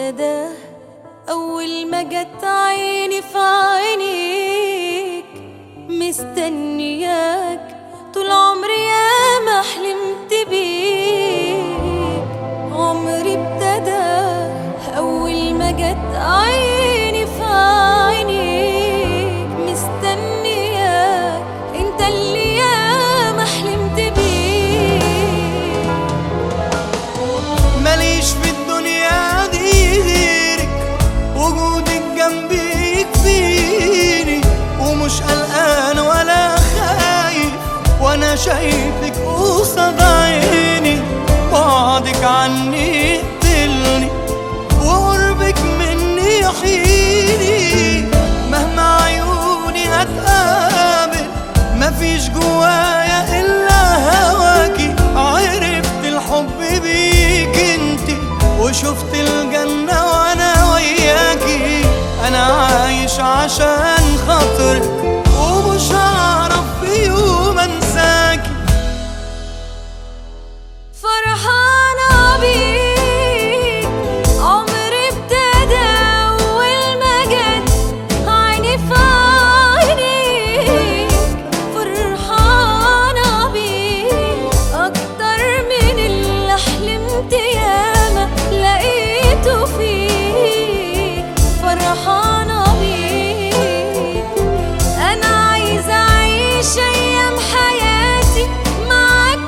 ابتدى أول ما جت عيني في عينيك، مستنياك طول عمري يا ما حلمت بيك. عمري ابتدى أول ما جت عيني في عينيك، مستنياك انت اللي يا ما حلمت بيك. ماليش في الدنيا دي غيرك، وجودك جنبي يكفيني، ومش قلقان ولا خايف وانا شايفك قصاد عيني. بعدك عني يقتلني وقربك مني يحييني، مهما عيوني هتقابل مفيش جوايا الا هواكي. عرفت الحب بيك انتي وشفت الجنة وانا وياكي. انا عايش عشان خاطرك ومش هعرف في يوم انساكي. فرحانة بيك عمري ابتدى أول ما جت عيني في عينيك. فرحانة بيك أكتر من اللي حلمت ياما لقيته فيك. فرحانة بيك أنا عايزة أعيش أيام حياتي معاك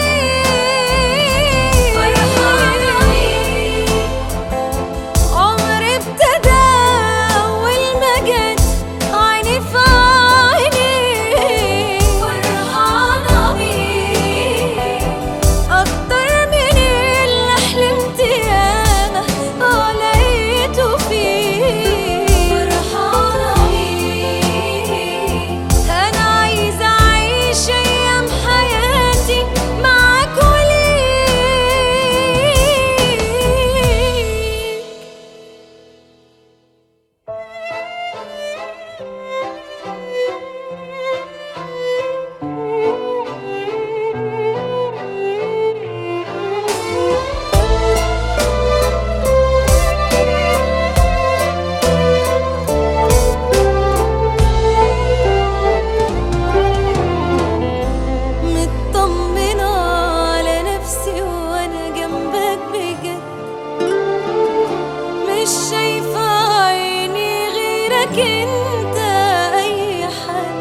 انت اي حد.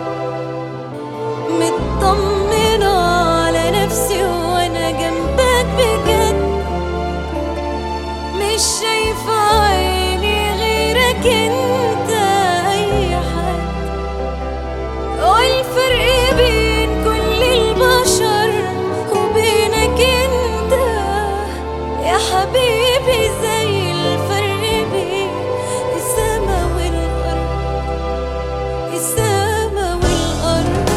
مطمنة على نفسي وانا جنبك بجد، مش شايفة عيني غيرك انت اي حد. والفرق بين كل البشر وبينك انت يا حبيبي زي الفرق بين السما والأرض. السما والأرض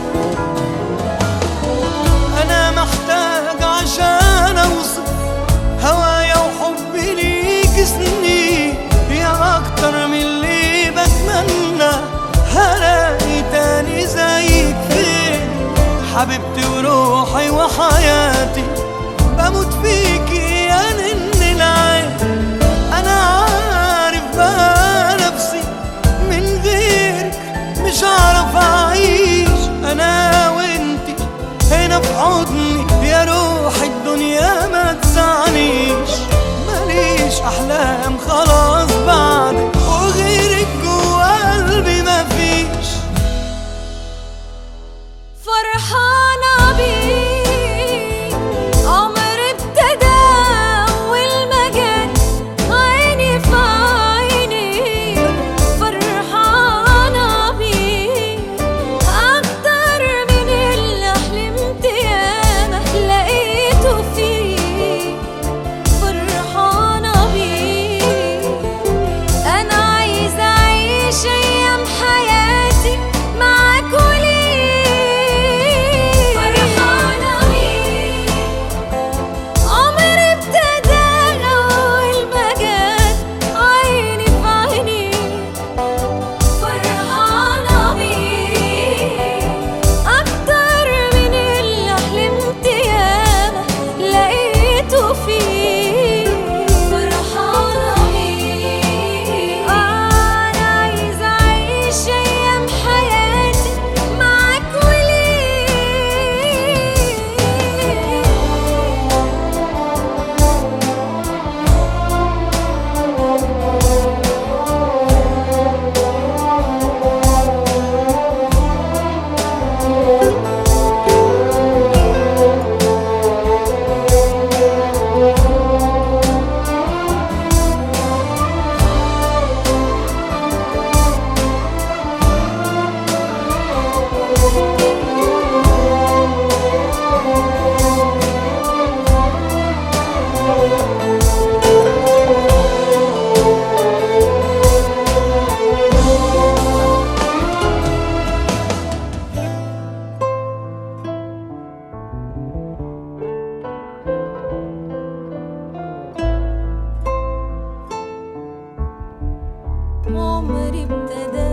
أنا محتاج عشان أوصف هوايا وحبي ليك سنين، يا أكتر من اللي بتمنى هلاقي تاني زيك فين. حبيبتي وروحي وحياتي بموت فيكي يا نن العين. أنا عارف بقى نفسي من غيرك مش هعرف أعيش. أنا وإنتي هنا في حضني يا روح الدنيا ما تسعنيش. ماليش أحلام خلاص بعدك وغيرك جوا قلبي مفيش. فرحانة بيك عمري ابتدى أول ما جت عيني في عينيك. فرحانة بيك أكتر من اللي حلمت ياما لقيته فيك. فرحانة بيك عمري ابتدى